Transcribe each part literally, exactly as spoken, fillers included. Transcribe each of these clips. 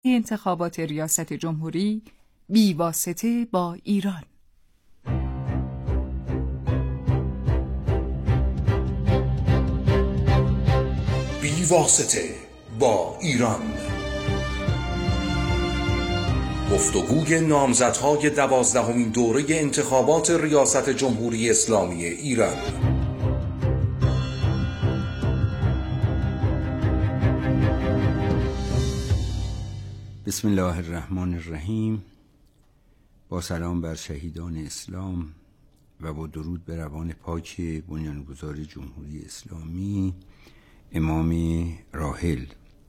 انتخابات ریاست جمهوری بی‌واسطه با ایران. بی‌واسطه با ایران، گفتگوی نامزدهای دوازدهمین دوره انتخابات ریاست جمهوری اسلامی ایران. بسم الله الرحمن الرحیم. با سلام بر شهیدان اسلام و با درود به روان پاک بنیانگذار جمهوری اسلامی امام راحل.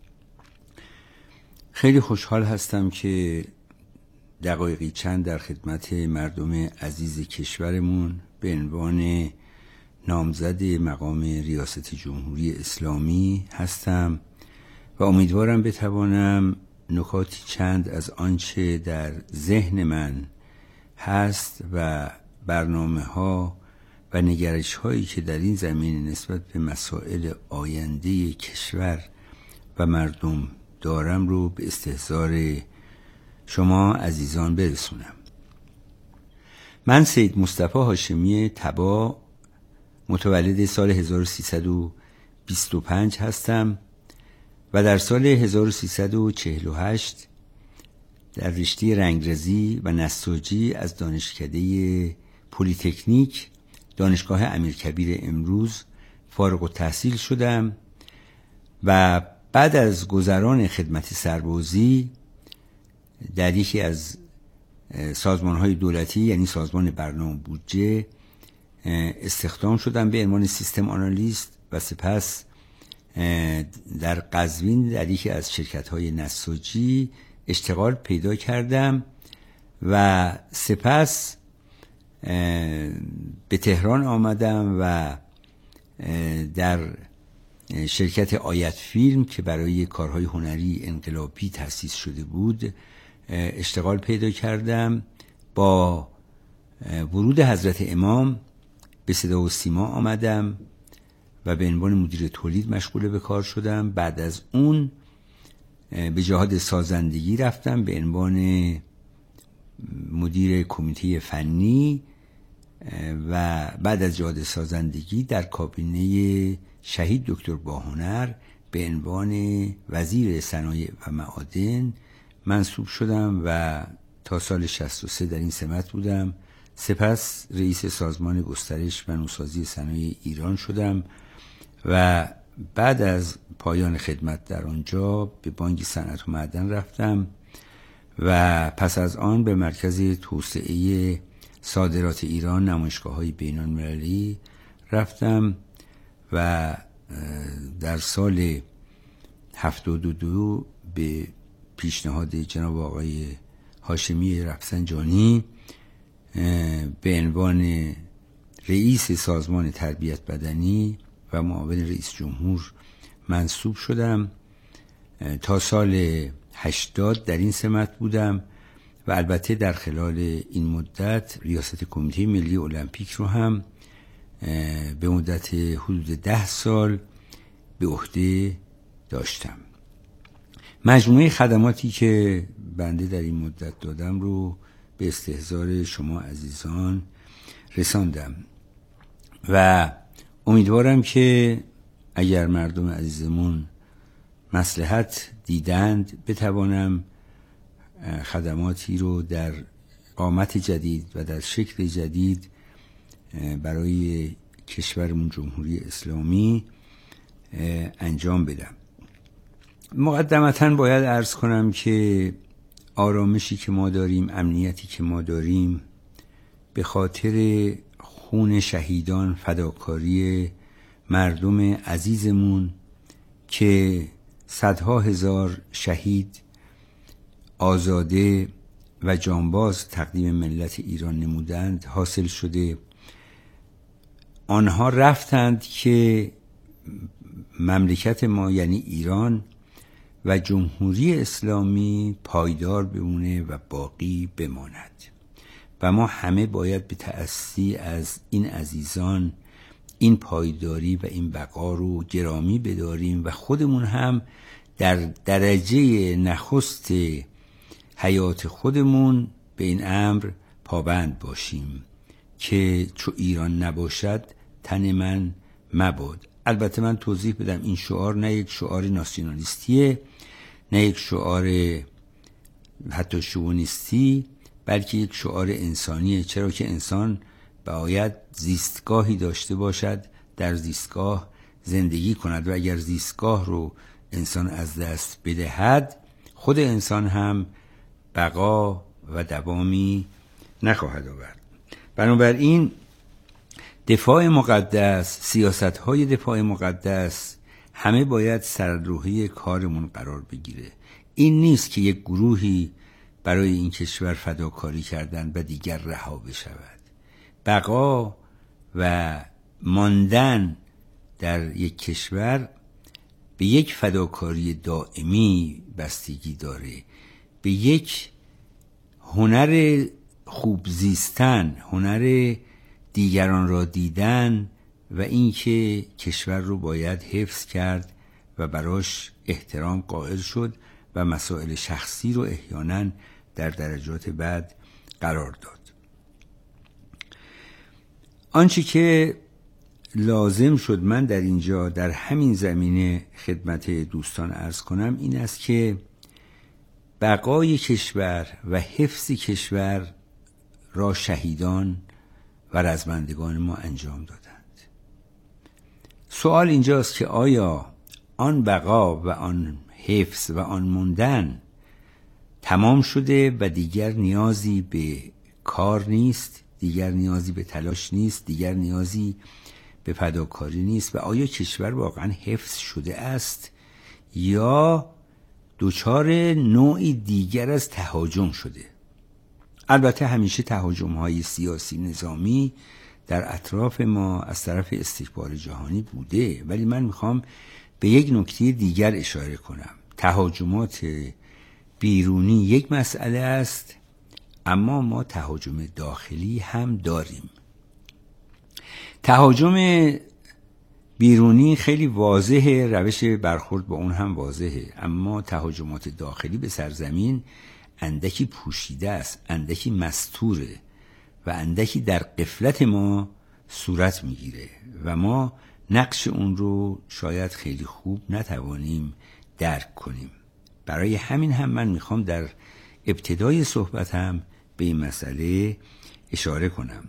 خیلی خوشحال هستم که دقایقی چند در خدمت مردم عزیز کشورمون به عنوان نامزد مقام ریاست جمهوری اسلامی هستم و امیدوارم بتوانم نکاتی چند از آنچه در ذهن من هست و برنامه ها و نگرش هایی که در این زمینه نسبت به مسائل آینده کشور و مردم دارم رو به استحضار شما عزیزان برسونم. من سید مصطفی هاشمی تبا متولد سال هزار و سیصد و بیست و پنج هستم و در سال هزار و سیصد و چهل و هشت در رشته رنگرزی و نساجی از دانشکده پلی‌تکنیک دانشگاه امیرکبیر امروز فارغ التحصیل شدم و بعد از گذران خدمت سربازی در یکی از سازمان‌های دولتی یعنی سازمان برنامه بودجه استخدام شدم به عنوان سیستم آنالیست و سپس در قزوین در یکی از شرکت‌های نساجی اشتغال پیدا کردم و سپس به تهران آمدم و در شرکت آیت فیلم که برای کارهای هنری انقلابی تأسیس شده بود اشتغال پیدا کردم. با ورود حضرت امام به صدا و سیما آمدم و به عنوان مدیر تولید مشغول به کار شدم. بعد از اون به جهاد سازندگی رفتم به عنوان مدیر کمیته فنی و بعد از جهاد سازندگی در کابینه شهید دکتر باهنر به عنوان وزیر صنایع و معادن منصوب شدم و تا سال شصت و سه در این سمت بودم. سپس رئیس سازمان گسترش و نوسازی صنایع ایران شدم و بعد از پایان خدمت در آنجا به بانک صنعت و معدن رفتم و پس از آن به مرکز توسعه صادرات ایران نمایشگاه‌های بین‌المللی رفتم و در سال هفتاد و دو به پیشنهاد جناب آقای هاشمی رفسنجانی به عنوان رئیس سازمان تربیت بدنی و معاون رئیس جمهور منصوب شدم. تا سال هشتاد در این سمت بودم و البته در خلال این مدت ریاست کمیته ملی المپیک رو هم به مدت حدود ده سال به عهده داشتم. مجموعه خدماتی که بنده در این مدت دادم رو به استحضار شما عزیزان رساندم و امیدوارم که اگر مردم عزیزمون مصلحت دیدند بتوانم خدماتی رو در قامت جدید و در شکل جدید برای کشورمون جمهوری اسلامی انجام بدم. مقدمتاً باید عرض کنم که آرامشی که ما داریم، امنیتی که ما داریم به خاطر خون شهیدان، فداکاری مردم عزیزمون که صدها هزار شهید آزاده و جانباز تقدیم ملت ایران نمودند حاصل شده. آنها رفتند که مملکت ما یعنی ایران و جمهوری اسلامی پایدار بمونه و باقی بماند و ما همه باید به تأسی از این عزیزان این پایداری و این بقا رو گرامی بداریم و خودمون هم در درجه نخست حیات خودمون به این امر پابند باشیم که چو ایران نباشد تن من مباد. البته من توضیح بدم این شعار نه یک شعار ناسیونالیستیه، نه یک شعار حتی شوونیستی، بلکه یک شعار انسانیه، چرا که انسان باید زیستگاهی داشته باشد، در زیستگاه زندگی کند و اگر زیستگاه رو انسان از دست بدهد خود انسان هم بقا و دوامی نخواهد آورد. بنابراین دفاع مقدس، سیاست‌های دفاع مقدس همه باید سرروحی کارمون قرار بگیره. این نیست که یک گروهی برای این کشور فداکاری کردن و دیگر رها بشود. بقا و ماندن در یک کشور به یک فداکاری دائمی بستگی داره، به یک هنر خوب زیستن، هنر دیگران را دیدن و اینکه کشور رو باید حفظ کرد و براش احترام قائل شد و مسائل شخصی رو احیانا در درجات بعد قرار داد. آنچه که لازم شد من در اینجا در همین زمینه خدمت دوستان عرض کنم این است که بقای کشور و حفظ کشور را شهیدان و رزمندگان ما انجام دادند. سوال اینجاست که آیا آن بقا و آن حفظ و آن موندن تمام شده و دیگر نیازی به کار نیست، دیگر نیازی به تلاش نیست، دیگر نیازی به فداکاری نیست و آیا کشور واقعا حفظ شده است یا دچار نوعی دیگر از تهاجم شده؟ البته همیشه تهاجم‌های سیاسی نظامی در اطراف ما از طرف استکبار جهانی بوده، ولی من میخوام به یک نکته دیگر اشاره کنم. تهاجمات بیرونی یک مسئله است، اما ما تهاجم داخلی هم داریم. تهاجم بیرونی خیلی واضحه، روش برخورد با اون هم واضحه، اما تهاجمات داخلی به سرزمین اندکی پوشیده است، اندکی مستوره و اندکی در غفلت ما صورت میگیره و ما نقش اون رو شاید خیلی خوب نتوانیم درک کنیم. برای همین هم من میخوام در ابتدای صحبتم به این مسئله اشاره کنم.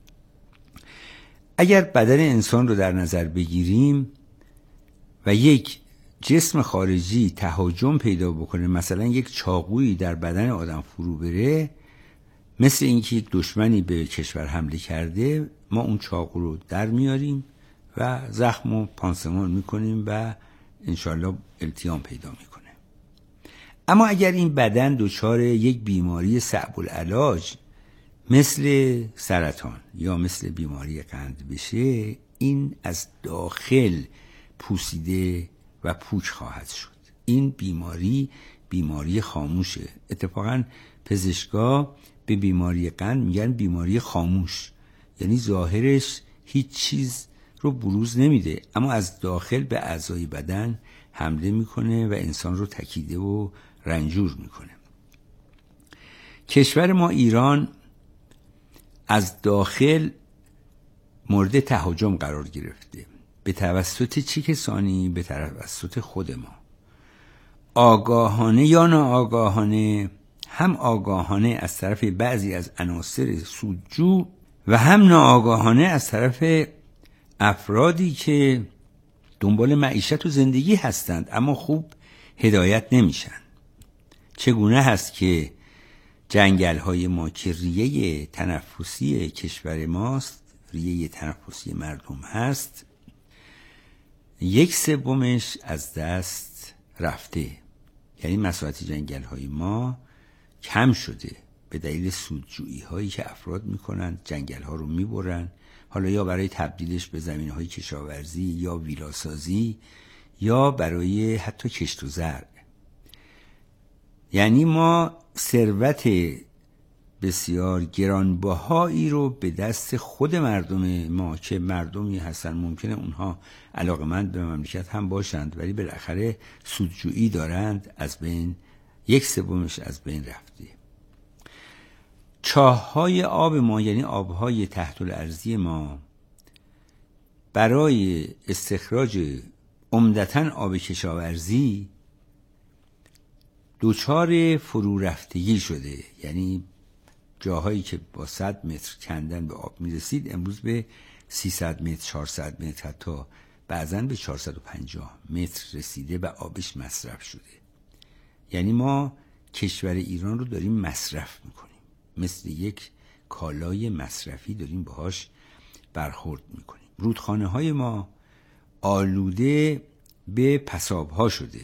اگر بدن انسان رو در نظر بگیریم و یک جسم خارجی تهاجم پیدا بکنه، مثلا یک چاقویی در بدن آدم فرو بره، مثل اینکه یک دشمنی به کشور حمله کرده، ما اون چاقو رو در میاریم و زخم رو پانسمان میکنیم و انشالله التیام پیدا میکنه. اما اگر این بدن دچار یک بیماری صعب العلاج مثل سرطان یا مثل بیماری قند بشه، این از داخل پوسیده و پوچ خواهد شد. این بیماری بیماری خاموشه. اتفاقا پزشکا به بیماری قند میگن بیماری خاموش، یعنی ظاهرش هیچ چیز رو بروز نمیده، اما از داخل به اعضای بدن حمله میکنه و انسان رو تکیده و رنجور میکنه. کشور ما ایران از داخل مورد تهاجم قرار گرفته. به توسط چه کسانی؟ به توسط خود ما. آگاهانه یا ناآگاهانه، هم آگاهانه از طرف بعضی از عناصر سودجو و هم ناآگاهانه از طرف افرادی که دنبال معیشت و زندگی هستند اما خوب هدایت نمیشن. چگونه هست که جنگل های ما که ریه تنفسی کشور ماست، ریه تنفسی مردم هست، یک سومش از دست رفته، یعنی مساحت جنگل های ما کم شده به دلیل سودجویی هایی که افراد میکنن، جنگل ها رو میبرن، حالا یا برای تبدیلش به زمین های کشاورزی یا ویلاسازی یا برای حتی کشت و زرع. یعنی ما ثروت بسیار گرانبهایی رو به دست خود مردم ما که مردمی هستن ممکنه اونها علاقمند به مملکت هم باشند ولی بالاخره سودجویی دارند، از بین یک سومش از بین رفته. چاه‌های آب ما یعنی آب‌های تحت الارضی ما برای استخراج عمدتاً آب کشاورزی دوچار فرو رفتگی شده، یعنی جاهایی که با صد متر کندن به آب میرسید امروز به سیصد متر، چهارصد متر، حتی بعضاً به چهارصد و پنجاه متر رسیده و آبش مصرف شده. یعنی ما کشور ایران رو داریم مصرف میکنیم، مثل یک کالای مصرفی داریم باهاش برخورد میکنیم. رودخانه های ما آلوده به پساب ها شده،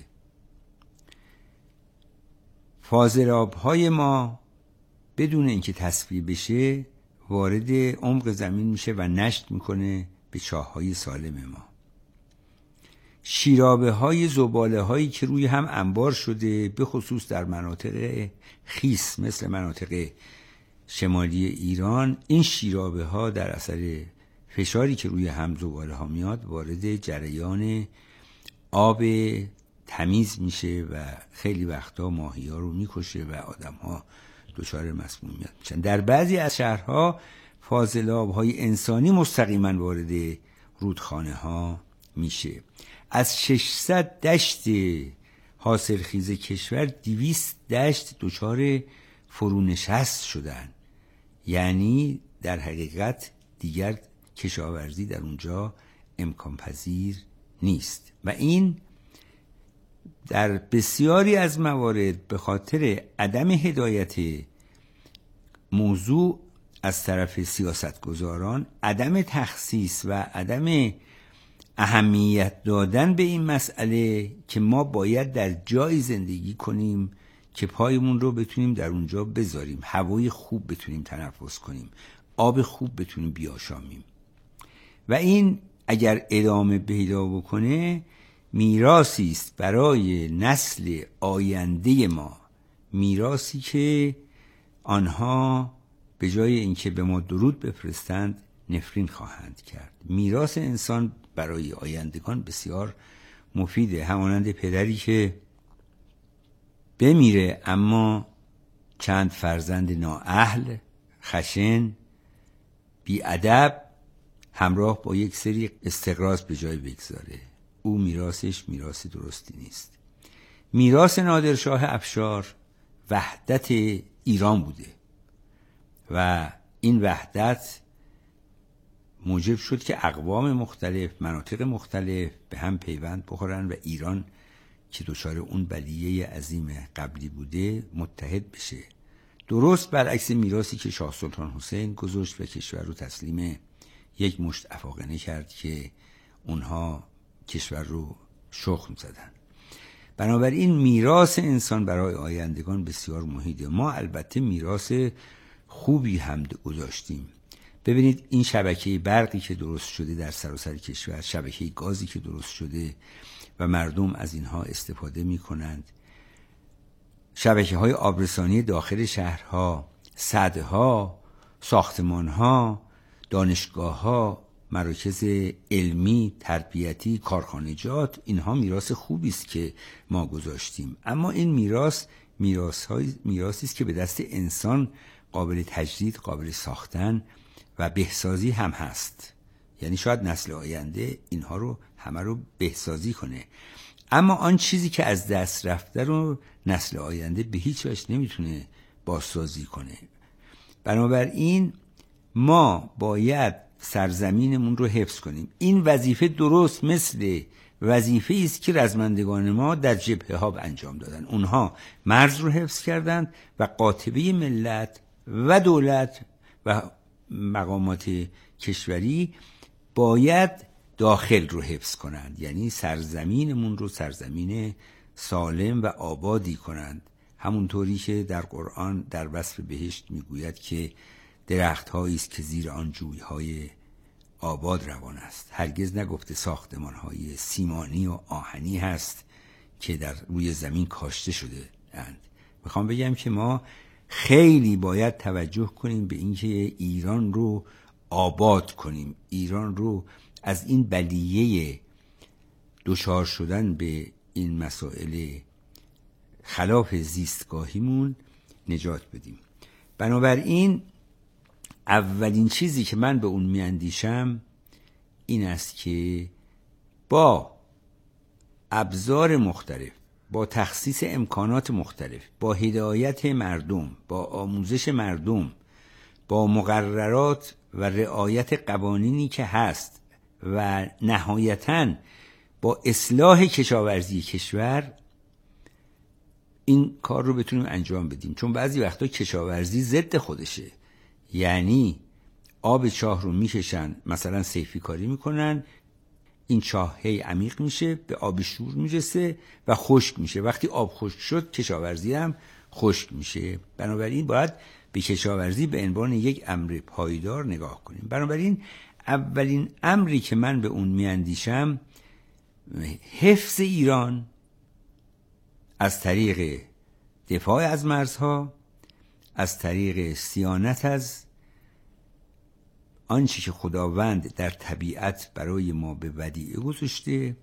فاضلاب های ما بدون اینکه تصفیه بشه وارد عمق زمین میشه و نشت میکنه به چاه های سالم ما. شیرابه های زباله هایی که روی هم انبار شده، به خصوص در مناطق خیس مثل مناطق شمالی ایران، این شیرابه ها در اثر فشاری که روی هم زباله ها میاد وارد جریان آب تمیز میشه و خیلی وقتا ماهی ها رو میکشه و آدم ها دچار مسمومیت میشن. در بعضی از شهرها فاضلاب های انسانی مستقیما وارد رودخانه ها میشه. از ششصد دشت حاصلخیز کشور دویست دشت دچار فرونشست شدن، یعنی در حقیقت دیگر کشاورزی در اونجا امکان پذیر نیست و این در بسیاری از موارد به خاطر عدم هدایت موضوع از طرف سیاستگزاران، عدم تخصیص و عدم اهمیت دادن به این مسئله که ما باید در جایی زندگی کنیم که پایمون رو بتونیم در اونجا بذاریم، هوای خوب بتونیم تنفس کنیم، آب خوب بتونیم بیاشامیم و این اگر ادامه پیدا بکنه میراثی است برای نسل آینده ما، میراثی که آنها به جای اینکه به ما درود بفرستند نفرین خواهند کرد. میراث انسان برای آیندگان بسیار مفیده، همانند پدری که بمیره اما چند فرزند نااهل، خشن، بی‌ادب همراه با یک سری استقراض به جای بگذاره، او میراثش میراث درستی نیست. میراث نادرشاه افشار وحدت ایران بوده و این وحدت موجب شد که اقوام مختلف، مناطق مختلف به هم پیوند بخورن و ایران که دچار اون بلیه عظیم قبلی بوده متحد بشه. درست برعکس میراثی که شاه سلطان حسین گذاشت و کشور رو تسلیم یک مشت افاقنه کرد که اونها کشور رو شخم زدن. بنابراین میراث انسان برای آیندگان بسیار مهمه. ما البته میراث خوبی هم گذاشتیم. ببینید این شبکه برقی که درست شده در سراسر کشور، شبکه گازی که درست شده و مردم از اینها استفاده می کنند، شبکه های آبرسانی داخل شهرها، سدها، ساختمانها، دانشگاهها، مراکز علمی، تربیتی، کارخانجات، اینها میراث خوبی است که ما گذاشتیم. اما این میراث میراث‌های میراثی است که به دست انسان قابل تجدید، قابل ساختن و بهسازی هم هست. یعنی شاید نسل آینده اینها رو همه رو بهسازی کنه، اما آن چیزی که از دست رفته رو نسل آینده به هیچ وجه نمیتونه بازسازی کنه. بنابراین ما باید سرزمینمون رو حفظ کنیم. این وظیفه درست مثل وظیفه است که رزمندگان ما در جبهه ها انجام دادن. اونها مرز رو حفظ کردند و قاطبه ملت و دولت و مقامات کشوری باید داخل رو حفظ کنند، یعنی سرزمینمون رو سرزمین سالم و آبادی کنند، همونطوری که در قرآن در وصف بهشت میگوید که درخت هایی است که زیر آن جوی های آباد روان است. هرگز نگفته ساختمان های سیمانی و آهنی هست که در روی زمین کاشته شده اند. میخوام بگم که ما خیلی باید توجه کنیم به اینکه ایران رو آباد کنیم، ایران رو از این بلیه دچار شدن به این مسائل خلاف زیستگاهیمون نجات بدیم. بنابراین اولین چیزی که من به اون میاندیشم این است که با ابزار مختلف، با تخصیص امکانات مختلف، با هدایت مردم، با آموزش مردم، با مقررات و رعایت قوانینی که هست و نهایتاً با اصلاح کشاورزی کشور این کار رو بتونیم انجام بدیم. چون بعضی وقتا کشاورزی ضد خودشه، یعنی آب چاه رو میکشن، مثلا سیفی کاری میکنن، این چاه هی عمیق میشه، به آب شور میرسه و خشک میشه. وقتی آب خشک شد کشاورزی هم خشک میشه. بنابراین باید به کشاورزی به عنوان یک امر پایدار نگاه کنیم. بنابراین اولین امری که من به اون میاندیشم حفظ ایران از طریق دفاع از مرزها، از طریق صیانت از آنچه که خداوند در طبیعت برای ما به ودیعه گذاشته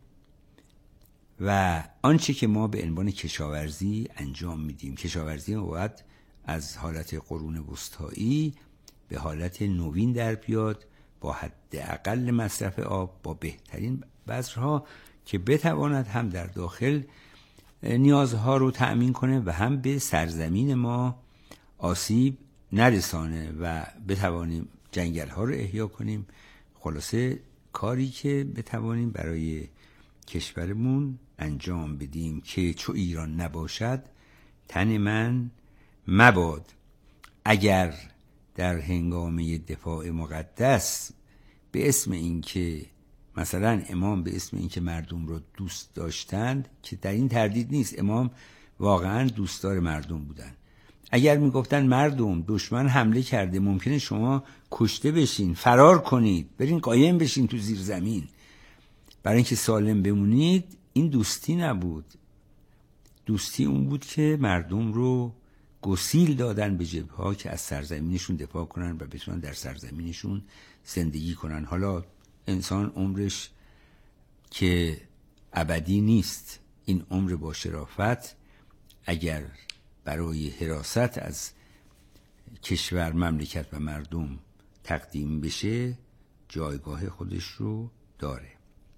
و آنچه که ما به عنوان کشاورزی انجام میدیم. کشاورزی ما باید از حالت قرون وسطایی به حالت نوین در بیاد، با حداقل مصرف آب، با بهترین بذرها که بتواند هم در داخل نیازها رو تأمین کنه و هم به سرزمین ما آسیب نرسانه و بتوانیم جنگل ها رو احیا کنیم. خلاصه کاری که بتوانیم برای کشورمون انجام بدیم که چو ایران نباشد تن من مباد. اگر در هنگامه دفاع مقدس به اسم اینکه مثلا امام به اسم اینکه مردم رو دوست داشتند، که در این تردید نیست، امام واقعا دوستدار مردم بودن، اگر میگفتن مردم دشمن حمله کرده ممکنه شما کشته بشین، فرار کنید، برین قایم بشین تو زیر زمین برای اینکه سالم بمونید، این دوستی نبود. دوستی اون بود که مردم رو گسیل دادن به جبهه‌ها که از سرزمینشون دفاع کنن و بتونن در سرزمینشون زندگی کنن. حالا انسان عمرش که ابدی نیست، این عمر با شرافت اگر برای حراست از کشور، مملکت و مردم تقدیم بشه جایگاه خودش رو داره.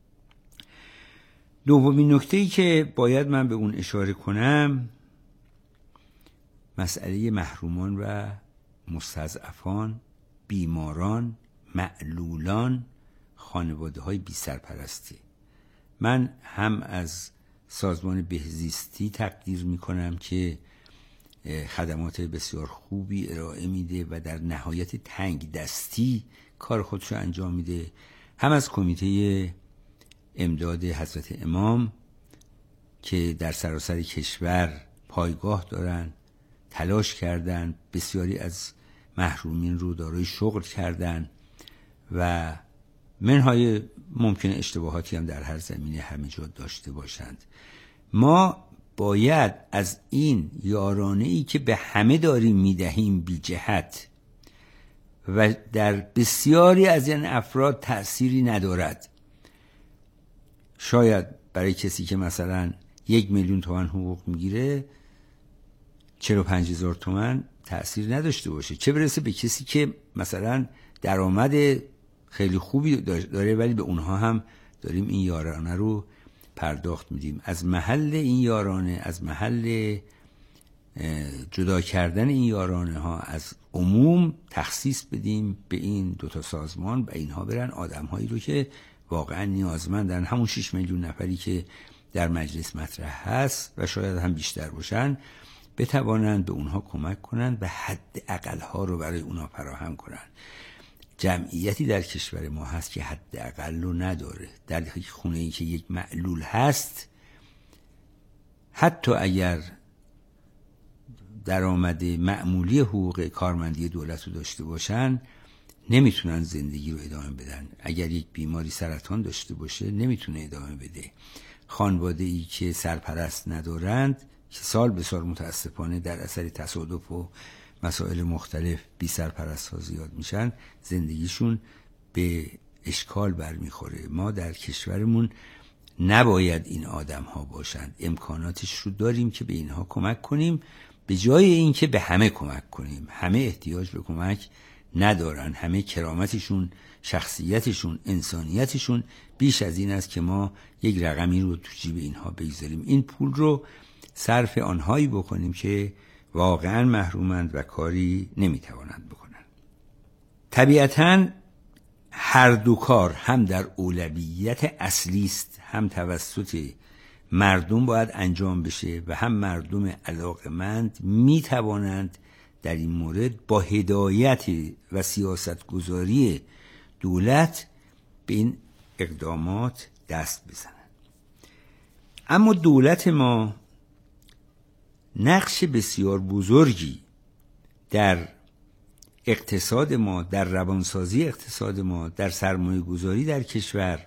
دومین نکته‌ای که باید من به اون اشاره کنم مسئله محرومان و مستضعفان، بیماران، معلولان، خانواده های بی سرپرستی. من هم از سازمان بهزیستی تقدیر می کنم که خدمات بسیار خوبی ارائه میده و در نهایت تنگ دستی کار خودشو انجام میده، هم از کمیته امداد حضرت امام که در سراسر کشور پایگاه دارن، تلاش کردن، بسیاری از محرومین رو دارای شغل کردن و منهای ممکن اشتباهاتی هم در هر زمینه همه جا داشته باشند. ما باید از این یارانه‌ای که به همه داریم میدهیم بی جهت و در بسیاری از این افراد تأثیری ندارد، شاید برای کسی که مثلا یک میلیون تومان حقوق میگیره چهل و پنج هزار تومان تأثیر نداشته باشه، چه برسه به کسی که مثلا درآمد خیلی خوبی داره ولی به اونها هم داریم این یارانه رو پرداخت میدیم. از محل این یارانه، از محل جدا کردن این یارانه ها از عموم تخصیص بدیم به این دوتا سازمان و اینها برن آدم هایی رو که واقعا نیازمندن، همون شش میلیون نفری که در مجلس مطرح هست و شاید هم بیشتر باشن، بتوانند به اونها کمک کنند و حد اقل ها رو برای اونها فراهم کنند. جمعیتی در کشور ما هست که حد اقل رو نداره. در خونه ای که یک معلول هست، حتی اگر درآمد معمولی حقوق کارمندی دولت رو داشته باشن نمیتونن زندگی رو ادامه بدن. اگر یک بیماری سرطان داشته باشه نمیتونه ادامه بده. خانواده ای که سرپرست ندارند که سال به سال متاسفانه در اثر تصادف و مسائل مختلف بی سرپرست ها زیاد میشن، زندگیشون به اشکال برمیخوره. ما در کشورمون نباید این آدم ها باشند. امکاناتش رو داریم که به اینها کمک کنیم، به جای این که به همه کمک کنیم. همه احتیاج به کمک ندارن، همه کرامتشون، شخصیتشون، انسانیتشون بیش از این است که ما یک رقمی رو تو جیب اینها بگذاریم. این پول رو صرف آنهایی بکنیم که واقعا محرومند و کاری نمیتوانند بکنند. طبیعتاً هر دو کار هم در اولویت اصلی است، هم توسط مردم باید انجام بشه و هم مردم علاقمند می توانند در این مورد با هدایت و سیاست گذاری دولت به این اقدامات دست بزنند. اما دولت ما نقش بسیار بزرگی در اقتصاد ما، در روانسازی اقتصاد ما، در سرمایه گذاری در کشور،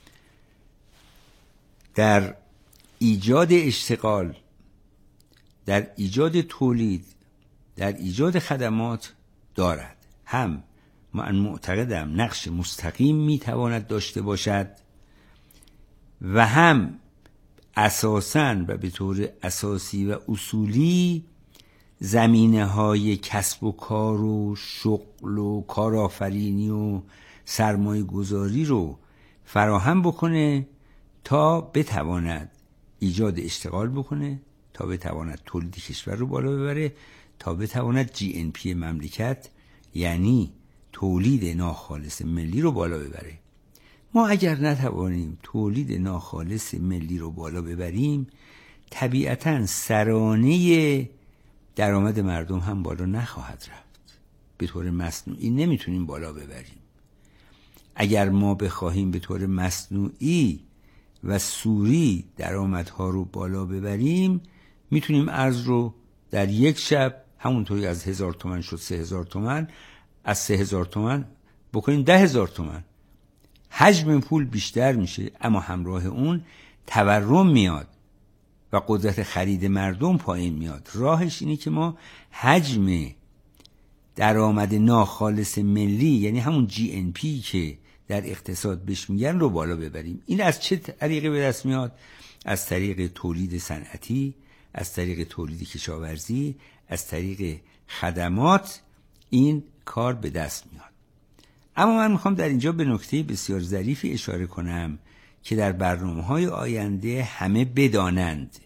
در ایجاد اشتغال، در ایجاد تولید، در ایجاد خدمات دارد. هم من معتقدم نقش مستقیم میتواند داشته باشد و هم اساساً و به طور اساسی و اصولی زمینه های کسب و کار و شغل و کارآفرینی و سرمایه گذاری رو فراهم بکنه تا بتواند ایجاد اشتغال بکنه، تا بتواند تولید کشور رو بالا ببره، تا بتواند جی ان پی مملکت یعنی تولید ناخالص ملی رو بالا ببره. ما اگر نتوانیم تولید ناخالص ملی رو بالا ببریم، طبیعتاً سرانه درآمد مردم هم بالا نخواهد رفت. به طور مصنوعی نمیتونیم بالا ببریم. اگر ما بخواهیم به طور مصنوعی و سوری درآمدها رو بالا ببریم، میتونیم ارز رو در یک شب همونطوری از هزار تومن شد سه هزار تومن، از سه هزار تومن بکنیم ده هزار تومن. حجم پول بیشتر میشه، اما همراه اون تورم میاد و قدرت خرید مردم پایین میاد. راهش اینه که ما حجم درآمد ناخالص ملی یعنی همون جی ان پی که در اقتصاد بهش میگن رو بالا ببریم. این از چه طریقی به دست میاد؟ از طریق تولید صنعتی، از طریق تولید کشاورزی، از طریق خدمات این کار به دست میاد. اما من میخوام در اینجا به نکته بسیار ظریفی اشاره کنم که در برنامه‌های آینده همه بدانند.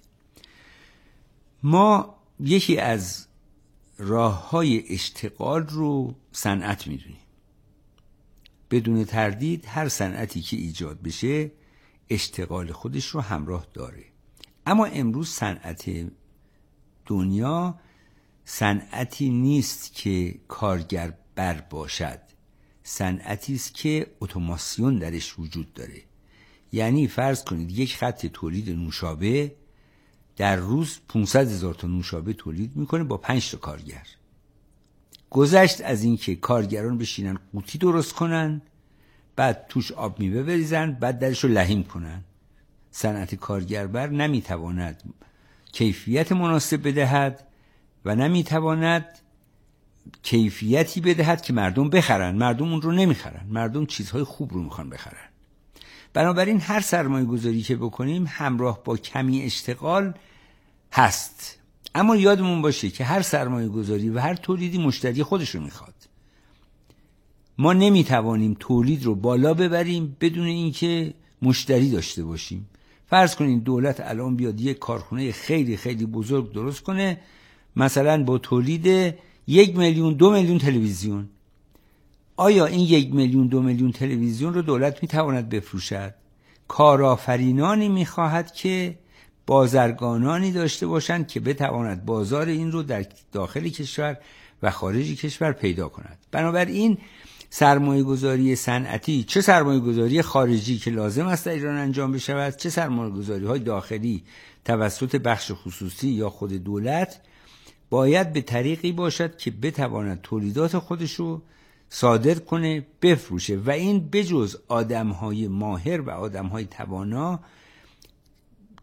ما یکی از راه‌های اشتغال رو صنعت میدونیم. بدون تردید هر صنعتی که ایجاد بشه اشتغال خودش رو همراه داره. اما امروز صنعت دنیا صنعتی نیست که کارگر بر باشد، صنعتی است که اتوماسیون درش وجود داره. یعنی فرض کنید یک خط تولید نوشابه در روز پانصد هزار تا نوشابه تولید میکنه با پنج تا کارگر. گذشت از این که کارگران بشینن قوطی درست کنن، بعد توش آب میوه بریزن، بعد درشو لحیم کنن. صنعت کارگربر نمیتواند کیفیت مناسب بدهد و نمیتواند کیفیتی بدهد که مردم بخرن. مردم اون رو نمیخرن، مردم چیزهای خوب رو میخوان بخرن. بنابراین هر سرمایه گذاری که بکنیم همراه با کمی اشتغال هست. اما یادمون باشه که هر سرمایه گذاری و هر تولیدی مشتری خودش رو میخواد. ما نمیتوانیم تولید رو بالا ببریم بدون اینکه مشتری داشته باشیم. فرض کنین دولت الان بیاد یک کارخونه خیلی خیلی بزرگ درست کنه، مثلا با تولید یک میلیون دو میلیون تلویزیون. آیا این یک میلیون دو میلیون تلویزیون رو دولت میتواند بفروشد؟ کارآفرینانی میخواهد که بازرگانانی داشته باشند که بتواند بازار این رو در داخل کشور و خارج کشور پیدا کند. بنابراین سرمایه گذاری صنعتی، چه سرمایه گذاری خارجی که لازم است در ایران انجام بشود، چه سرمایه گذاری های داخلی توسط بخش خصوصی یا خود دولت، باید به طریقی باشد که بتواند تولیدات خودش رو صادر کنه، بفروشه. و این بجز آدم‌های ماهر و آدم‌های توانا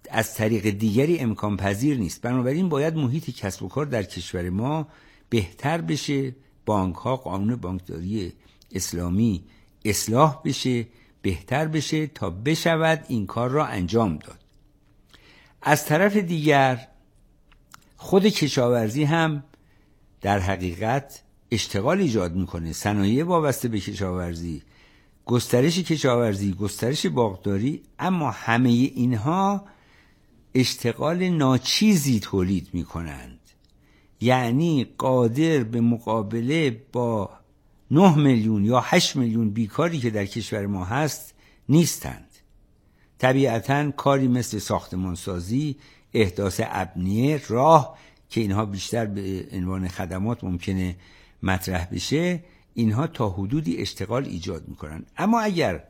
از طریق دیگری امکان پذیر نیست. بنابراین باید محیط کسب و کار در کشور ما بهتر بشه، بانک ها، قانون بانکداری اسلامی اصلاح بشه، بهتر بشه تا بشود این کار را انجام داد. از طرف دیگر خود کشاورزی هم در حقیقت اشتغال ایجاد میکنه، صنایع وابسته به کشاورزی، گسترش کشاورزی، گسترش باغداری، اما همه اینها اشتغال ناچیزی تولید میکنند. یعنی قادر به مقابله با نه میلیون یا هشت میلیون بیکاری که در کشور ما هست نیستند. طبیعتاً کاری مثل ساختمانسازی، احداث ابنیه، راه که اینها بیشتر به عنوان خدمات ممکنه مطرح بشه، اینها تا حدودی اشتغال ایجاد میکنن. اما اگر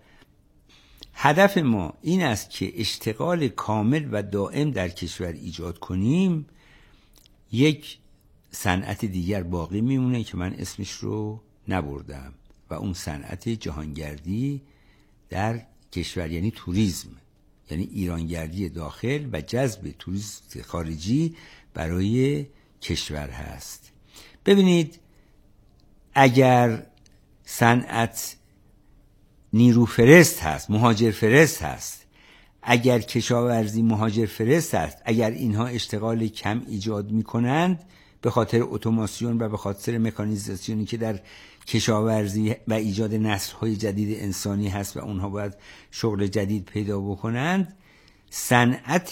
هدف ما این است که اشتغال کامل و دائم در کشور ایجاد کنیم، یک صنعت دیگر باقی میمونه که من اسمش رو نبردم و اون صنعت جهانگردی در کشور، یعنی توریسم، یعنی ایرانگردی داخل و جذب توریست خارجی برای کشور هست. ببینید، اگر صنعت نیرو فرست هست، مهاجر فرست هست، اگر کشاورزی مهاجر فرست هست، اگر اینها اشتغال کم ایجاد می کنند به خاطر اتوماسیون و به خاطر مکانیزاسیونی که در کشاورزی و ایجاد نسل‌های جدید انسانی هست و اونها باید شغل جدید پیدا بکنند، صنعت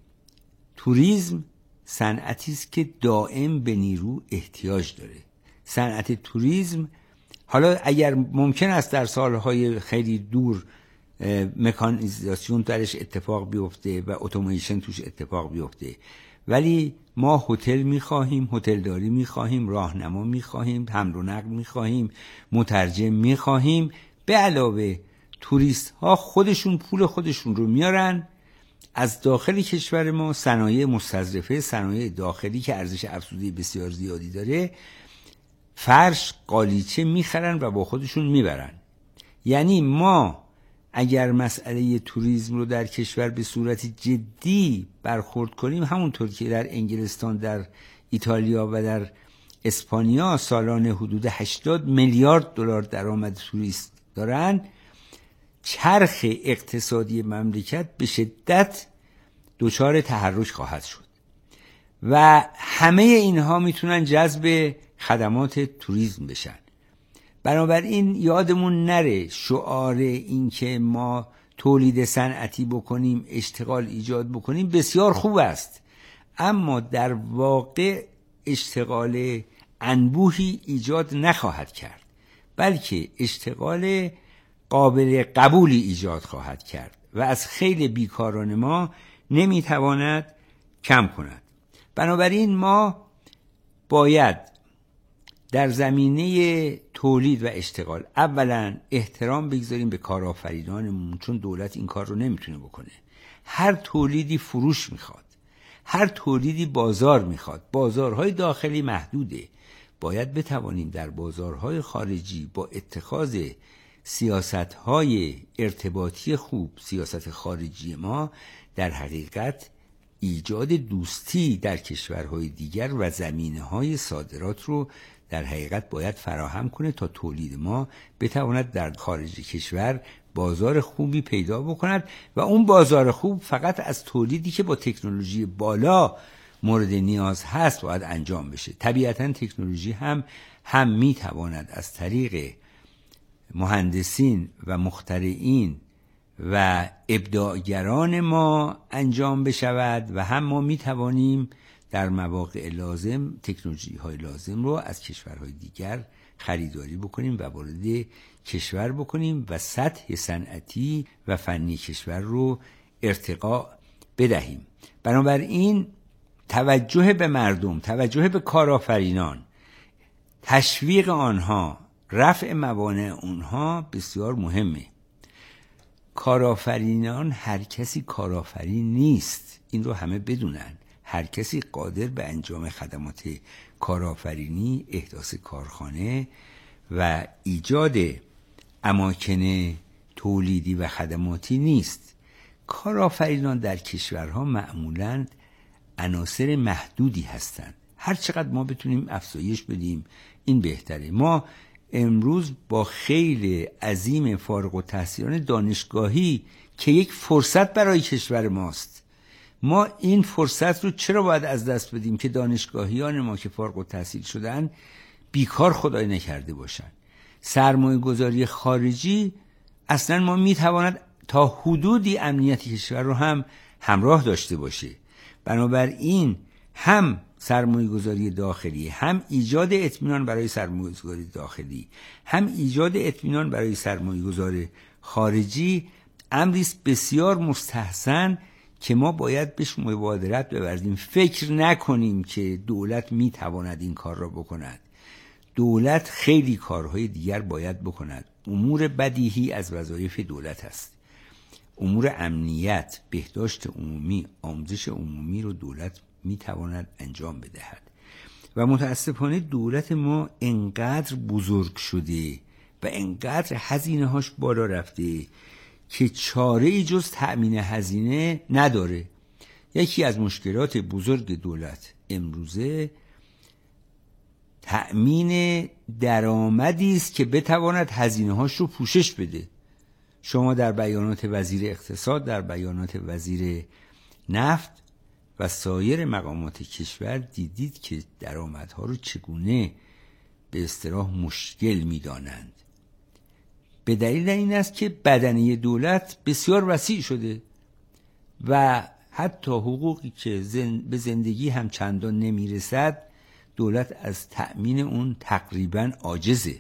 توریسم صنعتی است که دائم به نیرو احتیاج داره. صنعت توریسم حالا اگر ممکن است در سالهای خیلی دور مکانیزاسیون درش اتفاق بیفته و اتوماسیون توش اتفاق بیفته، ولی ما هتل می‌خواهیم، هتلداری می‌خواهیم، راهنما می‌خواهیم، حمل و نقل می‌خواهیم، مترجم می‌خواهیم. به علاوه توریست ها خودشون پول خودشون رو میارن از داخل کشور ما، صنایع مستظرفه، صنایع داخلی که ارزش افزوده بسیار زیادی داره، فرش، قالیچه میخرن و با خودشون میبرن. یعنی ما اگر مسئله توریسم رو در کشور به صورت جدی برخورد کنیم، همونطور که در انگلستان، در ایتالیا و در اسپانیا سالانه حدود هشتاد میلیارد دلار درآمد توریست دارن، چرخ اقتصادی مملکت به شدت دچار تحرک خواهد شد و همه اینها میتونن جذب خدمات توریسم بشن. بنابراین یادمون نره شعار این که ما تولید صنعتی بکنیم، اشتغال ایجاد بکنیم بسیار خوب است، اما در واقع اشتغال انبوهی ایجاد نخواهد کرد، بلکه اشتغال قابل قبولی ایجاد خواهد کرد و از خیلی بیکاران ما نمیتواند کم کند. بنابراین ما باید در زمینه تولید و اشتغال اولا احترام بگذاریم به کارآفرینانمون، چون دولت این کار رو نمیتونه بکنه. هر تولیدی فروش میخواد، هر تولیدی بازار میخواد. بازارهای داخلی محدوده، باید بتوانیم در بازارهای خارجی با اتخاذ سیاست‌های ارتباطی خوب، سیاست خارجی ما در حقیقت ایجاد دوستی در کشورهای دیگر و زمینه‌های صادرات رو در حقیقت باید فراهم کنه تا تولید ما بتواند در خارج کشور بازار خوبی پیدا بکند و اون بازار خوب فقط از تولیدی که با تکنولوژی بالا مورد نیاز هست باید انجام بشه. طبیعتاً تکنولوژی هم هم میتواند از طریق مهندسین و مخترعین و ابداعگران ما انجام بشود و هم ما میتوانیم در مواقع لازم تکنولوژی های لازم رو از کشورهای دیگر خریداری بکنیم و وارد کشور بکنیم و سطح صنعتی و فنی کشور رو ارتقا بدهیم. بنابراین توجه به مردم، توجه به کارآفرینان، تشویق آنها، رفع موانع اونها بسیار مهمه. کارآفرینان هر کسی کارآفرین نیست، این رو همه بدونن. هر کسی قادر به انجام خدمات کارآفرینی، احداث کارخانه و ایجاد اماکن تولیدی و خدماتی نیست. کارآفرینان در کشورها معمولاً عناصر محدودی هستند. هر چقدر ما بتونیم افزایش بدیم این بهتره. ما امروز با خیلی عظیم فارغ التحصیلان دانشگاهی که یک فرصت برای کشور ماست، ما این فرصت رو چرا باید از دست بدیم که دانشگاهیان ما که فارغ التحصیل شدن بیکار خدای نکرده باشن؟ سرمایه گذاری خارجی اصلا ما میتواند تا حدودی امنیت کشور رو هم همراه داشته باشه. بنابراین هم سرمایه گذاری داخلی، هم ایجاد اطمینان برای سرمایه گذاری داخلی، هم ایجاد اطمینان برای سرمایه گذار خارجی امری است بسیار مستحسن که ما باید بهش مبادرت بورزیم. فکر نکنیم که دولت میتواند این کار را بکند. دولت خیلی کارهای دیگر باید بکند. امور بدیهی از وظایف دولت است. امور امنیت، بهداشت عمومی، آموزش عمومی رو دولت میتواند انجام بدهد. و متاسفانه دولت ما انقدر بزرگ شده و انقدر هزینه هاش بالا رفته که چاره ای جز تأمین هزینه نداره. یکی از مشکلات بزرگ دولت امروزه تأمین درآمدی است که بتواند هزینه هاش رو پوشش بده. شما در بیانات وزیر اقتصاد، در بیانات وزیر نفت و سایر مقامات کشور دیدید که درآمدها رو چگونه به اصطلاح مشکل می‌دانند. به دلیل این است که بدنه دولت بسیار وسیع شده و حتی حقوقی که زن... به زندگی هم چندان نمیرسد دولت از تأمین اون تقریبا عاجزه.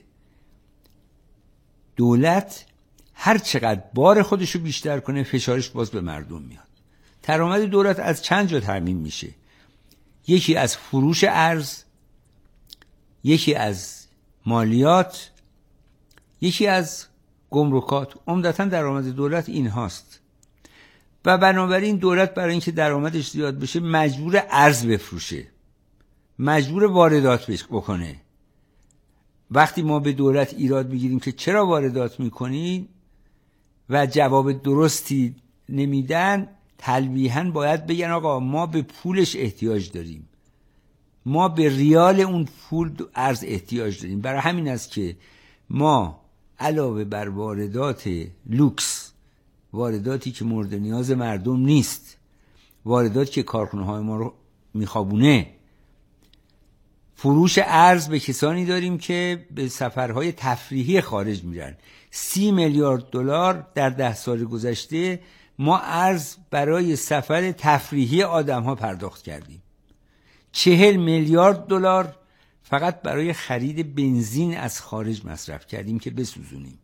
دولت هر چقدر بار خودشو بیشتر کنه فشارش باز به مردم میاد. درآمد دولت از چند جا تامین میشه. یکی از فروش ارز، یکی از مالیات، یکی از گمرکات. عمدتاً درآمد دولت این هاست و بنابراین دولت برای اینکه درآمدش زیاد بشه مجبور ارز بفروشه، مجبور واردات بکنه. وقتی ما به دولت ایراد میگیریم که چرا واردات میکنی و جواب درستی نمیدن، تلویحاً باید بگن آقا ما به پولش احتیاج داریم، ما به ریال اون پول ارز احتیاج داریم. برای همین است که ما علاوه بر واردات لوکس، وارداتی که مورد نیاز مردم نیست، وارداتی که کارخانه‌های ما رو میخوابونه، فروش ارز به کسانی داریم که به سفرهای تفریحی خارج میرن. سی میلیارد دلار در ده سال گذشته ما ارز برای سفر تفریحی آدم‌ها پرداخت کردیم. چهل میلیارد دلار فقط برای خرید بنزین از خارج مصرف کردیم که بسوزونیم.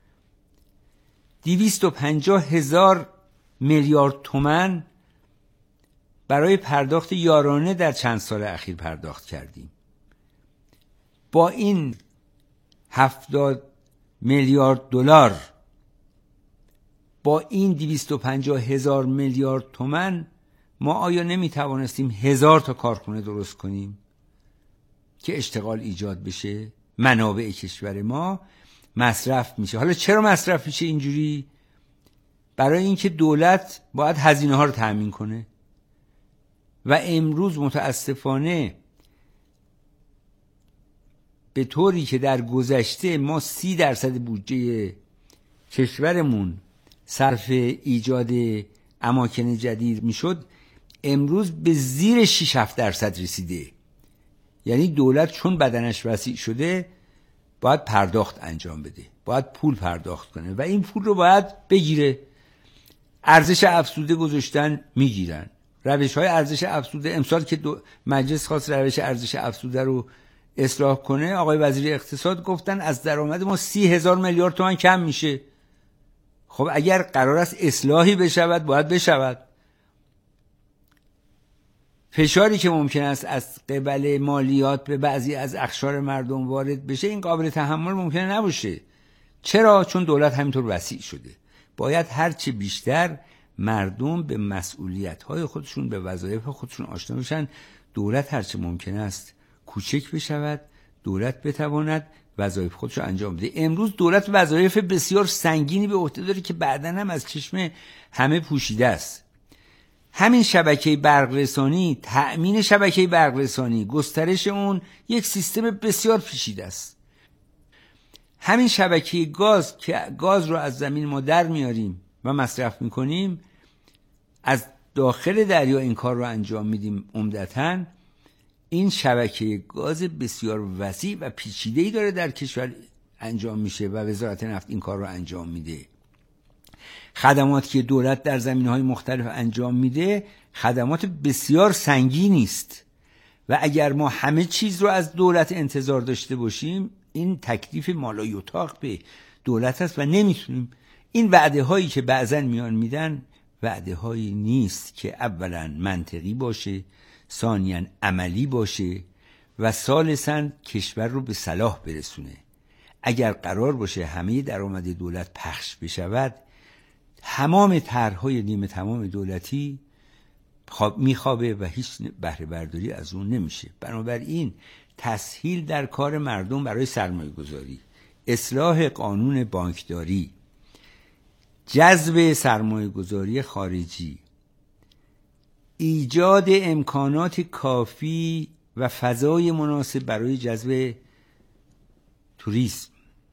دویست و پنجاه هزار میلیارد تومان برای پرداخت یارانه در چند سال اخیر پرداخت کردیم. با این هفتاد میلیارد دلار، با این دویست و پنجاه هزار میلیارد تومان ما آیا نمی توانستیم هزار تا کارخانه درست کنیم که اشتغال ایجاد بشه؟ منابع کشور ما مصرف میشه. حالا چرا مصرف میشه اینجوری؟ برای اینکه دولت باید هزینه ها رو تأمین کنه و امروز متاسفانه به طوری که در گذشته ما سی درصد بودجه کشورمون صرف ایجاد اماکن جدید میشد، امروز به زیر شش هفت درصد رسیده. یعنی دولت چون بدنش وسیع شده باید پرداخت انجام بده، باید پول پرداخت کنه و این پول رو باید بگیره. ارزش افزوده گذاشتن میگیرن. روش های ارزش افزوده، امسال که مجلس خواست روش ارزش افزوده رو اصلاح کنه، آقای وزیر اقتصاد گفتن از درآمد ما سی هزار میلیارد تومان کم میشه. خب اگر قرار است اصلاحی بشود باید بشود. فشاری که ممکن است از قبل مالیات به بعضی از اقشار مردم وارد بشه این قابل تحمل ممکنه نباشه. چرا؟ چون دولت همینطور وسیع شده. باید هرچه بیشتر مردم به مسئولیت‌های خودشون، به وظایف خودشون آشنا بشن. دولت هرچه ممکن است کوچک بشود، دولت بتواند وظایف خودش رو انجام بده. امروز دولت وظایف بسیار سنگینی به عهده داره که بعداً هم از چشم همه پوشیده است. همین شبکه برق رسانی، تأمین شبکه برق رسانی، گسترش اون یک سیستم بسیار پیچیده است. همین شبکه گاز که گاز رو از زمین ما در میاریم و مصرف میکنیم، از داخل دریا این کار رو انجام میدیم عمدتاً. این شبکه گاز بسیار وسیع و پیچیده‌ای داره در کشور انجام میشه و وزارت نفت این کار رو انجام میده. خدماتی که دولت در زمینه‌های مختلف انجام میده خدمات بسیار سنگینی است و اگر ما همه چیز رو از دولت انتظار داشته باشیم، این تکلیف مالایطاق به دولت است و نمیتونیم. این وعده هایی که بعضن میان میدن وعده هایی نیست که اولا منطقی باشه، ثانیاً عملی باشه و ثالثاً کشور رو به صلاح برسونه. اگر قرار باشه همه درآمد دولت پخش بشود، تمام طرح‌های نیمه تمام دولتی میخوابه و هیچ بهره برداری از اون نمیشه. بنابراین تسهیل در کار مردم برای سرمایه گذاری، اصلاح قانون بانکداری، جذب سرمایه گذاری خارجی، ایجاد امکانات کافی و فضای مناسب برای جذب توریسم،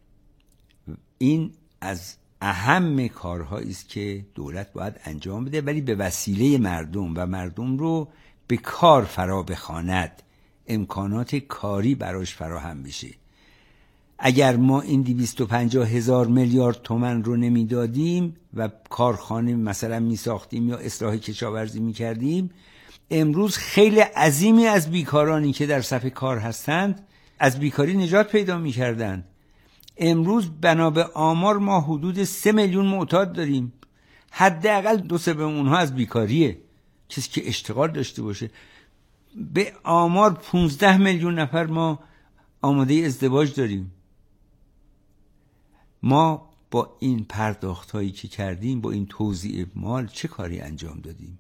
این از اهم کارهایی است که دولت باید انجام بده، ولی به وسیله مردم و مردم رو به کار فرا بخواند، امکانات کاری براش فراهم بشه. اگر ما این دویست و پنجاه هزار میلیارد تومان رو نمیدادیم و کارخانه مثلا می ساختیم یا اصلاح کشاورزی می کردیم، امروز خیلی عظیمی از بیکارانی که در صف کار هستند از بیکاری نجات پیدا می کردند. امروز بنا به آمار ما حدود سه میلیون معتاد داریم، حداقل دو سوم اونها از بیکاریه، کسی که اشتغال داشته باشه. به آمار پونزده میلیون نفر ما آماده ازدواج داریم. ما با این پرداخت هایی که کردیم، با این توزیع مال چه کاری انجام دادیم؟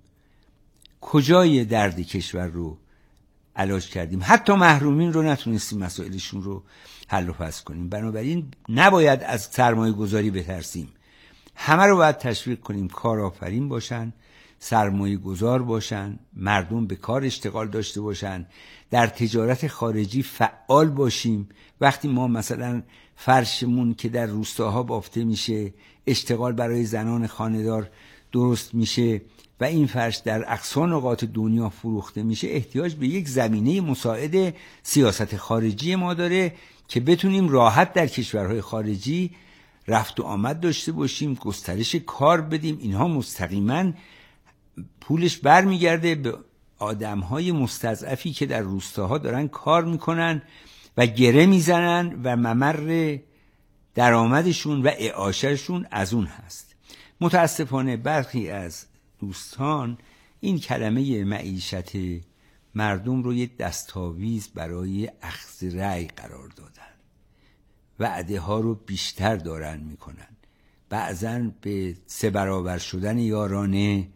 کجای درد کشور رو علاج کردیم؟ حتی محرومین رو نتونستیم مسائلشون رو حل و فصل کنیم. بنابراین نباید از سرمایه گذاری بترسیم، همه رو باید تشویق کنیم کارآفرین باشن، سرمایه گذار باشن، مردم به کار اشتغال داشته باشن، در تجارت خارجی فعال باشیم. وقتی ما مثلا فرشمون که در روستاها بافته میشه، اشتغال برای زنان خانه‌دار درست میشه و این فرش در اقصا نقاط دنیا فروخته میشه، احتیاج به یک زمینه مساعد سیاست خارجی ما داره که بتونیم راحت در کشورهای خارجی رفت و آمد داشته باشیم، گسترش کار بدیم. اینها مستقیما پولش برمیگرده به آدمهای مستضعفی که در روستاها دارن کار میکنن و گره میزنن و ممر درآمدشون و اعاشهشون از اون هست. متاسفانه برخی از دوستان این کلمه معیشت مردم رو یه دستاویز برای اخذ رأی قرار دادن، وعده ها رو بیشتر دارن میکنن، بعضن به سه برابر شدن یارانه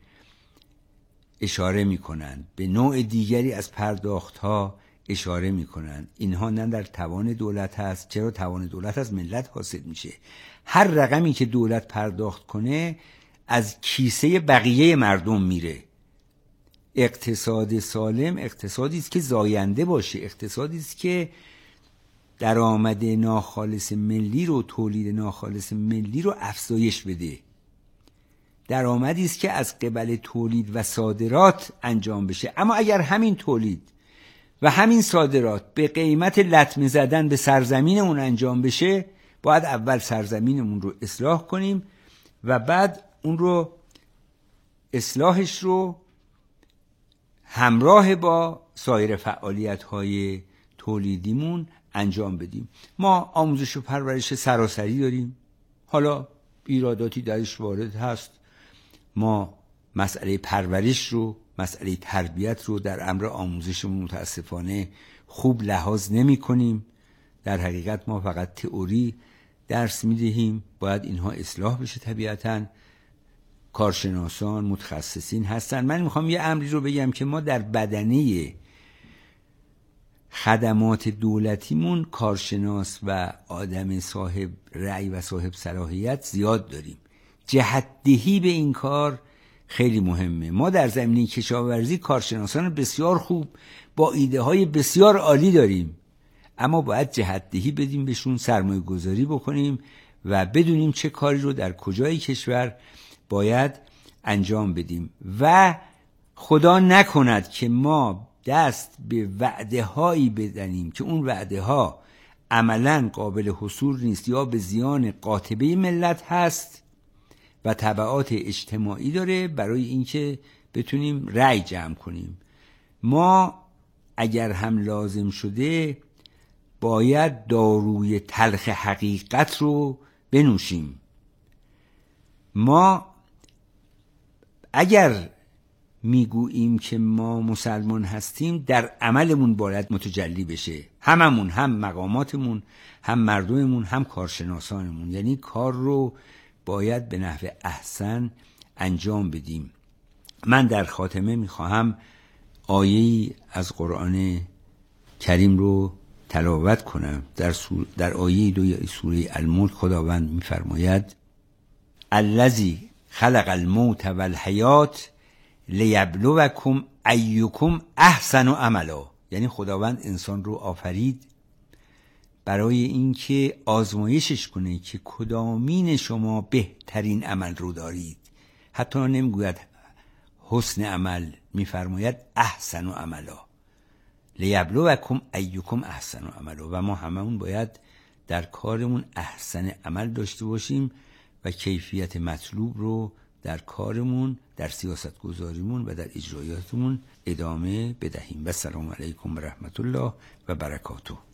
اشاره میکنن، به نوع دیگری از پرداخت ها اشاره میکنن. اینها نه در توان دولت هست. چرا؟ توان دولت از ملت حاصل میشه. هر رقمی که دولت پرداخت کنه از کیسه بقیه مردم میره. اقتصاد سالم اقتصادی است که زاینده باشه، اقتصادی است که درآمد ناخالص ملی رو، تولید ناخالص ملی رو افزایش بده. درآمدی است که از قبل تولید و صادرات انجام بشه. اما اگر همین تولید و همین صادرات به قیمت لطمه زدن به سرزمینمون انجام بشه، باید اول سرزمینمون رو اصلاح کنیم و بعد اون رو اصلاحش رو همراه با سایر فعالیت‌های تولیدیمون انجام بدیم. ما آموزش و پرورش سراسری داریم، حالا ایراداتی درش وارد هست. ما مسئله پرورش رو، مسئله تربیت رو در امر آموزشمون متاسفانه خوب لحاظ نمی کنیم. در حقیقت ما فقط تئوری درس می دهیم. باید اینها اصلاح بشه. طبیعتاً کارشناسان، متخصصین هستن. من میخوام یه امری رو بگم که ما در بدنه خدمات دولتیمون کارشناس و آدم صاحب رأی و صاحب صلاحیت زیاد داریم. جهت‌دهی به این کار خیلی مهمه. ما در زمینه کشاورزی کارشناسان بسیار خوب با ایده های بسیار عالی داریم، اما باید جهت‌دهی بدیم بهشون، سرمایه گذاری بکنیم و بدونیم چه کاری رو در کجای کشور باید انجام بدیم و خدا نکند که ما دست به وعده هایی بزنیم که اون وعده ها عملاً قابل حصول نیست یا به زیان قاطبه ملت هست و تبعات اجتماعی داره برای اینکه بتونیم رأی جمع کنیم. ما اگر هم لازم شده باید داروی تلخ حقیقت رو بنوشیم. ما اگر میگوییم که ما مسلمان هستیم در عملمون باید متجلی بشه، هممون، هم مقاماتمون، هم مردممون، هم کارشناسانمون، یعنی کار رو باید به نحو احسن انجام بدیم. من در خاتمه میخواهم آیه‌ای از قرآن کریم رو تلاوت کنم. در, سور... در آیه دو سوره الملک خداوند میفرماید الذی خلق الموت والحیات لیبلوکم ایکم احسن عملا، یعنی خداوند انسان رو آفرید برای اینکه آزمایشش کنه که کدامین شما بهترین عمل رو دارید. حتی نمیگوید حسن عمل، میفرماید احسن عملا، لیبلوکم ایکم احسن عملا. و ما هممون باید در کارمون احسن عمل داشته باشیم و کیفیت مطلوب رو در کارمون، در سیاست گذاریمون و در اجرایاتمون ادامه بدهیم. و السلام علیکم و رحمت الله و برکاته.